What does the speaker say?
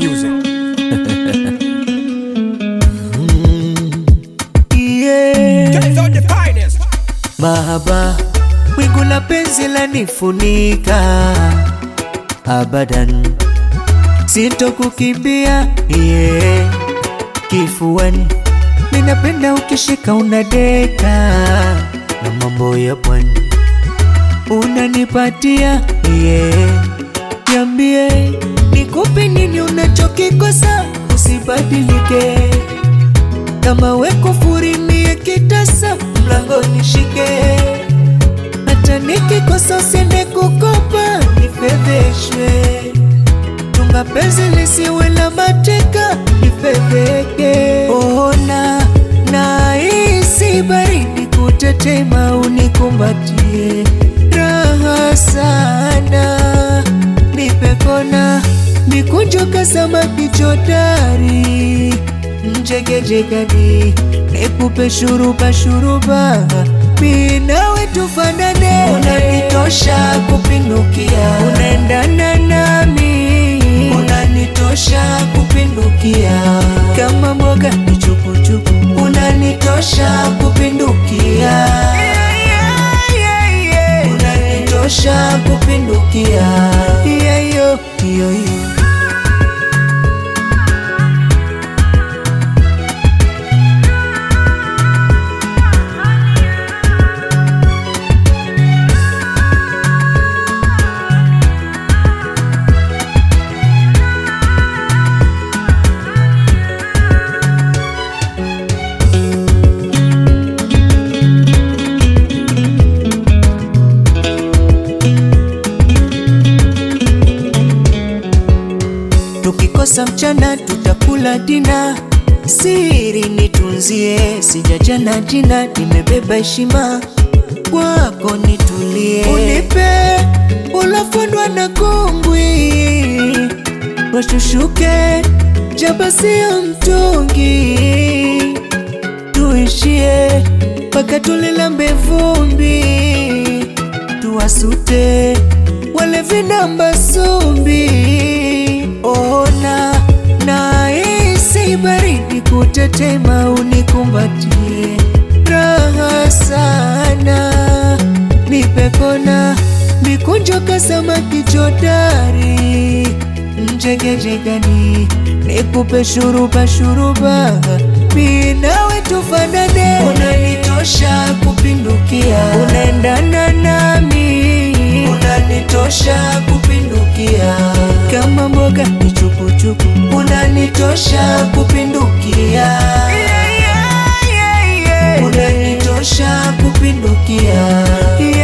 music. Guys are the finest. Mahaba, wingu la penzi lanifunika abadan, sitokukimbia kifuani. Minapenda ukishika unadeka na mambo ya pwani unanipatia Niambie nikupe nini unachokikosa, usibadilike. Kama weko furimie kitasa, mlango nishike. Hata nikikosa usiende kukopa, nifedheshwe. Tunga penzi lisiwe la mateka, nifedheke. Ona na isi baridi kutetema, unikumbatie. Raha sana nipe kona, mikunjo kasama kichotari. Mjegejegani nikupe shuruba shuruba, minawe tufanane. Unanitosha kupindukia, unaendana nami. Unanitosha kupindukia, kama mboga ni chukuchuku. Unanitosha kupindukia, unanitosha kupindukia. Yo. Tukikosa mchana tutakula dina, siri nitunzie. Sijajana jina, nimebeba heshima kwako, nitulie. Unipe ulofundwa na kongwi, washushuke jaba sio mtungi. Tuishie paka tulilambe vumbi, tuwasute wale vinamba sumbi. Ona na isi baridi kutetema, unikumbatie. Raha sana nipe kona, mikunjo kasama kichotari. Mjegejegani nikupe shuruba shuruba, minawe tufanane. Unanitosha kupindukia, unaendana nami. Unanitosha kupindukia, kama mboga ni chukuchuku. Unanitosha kupindukia, unanitosha kupindukia.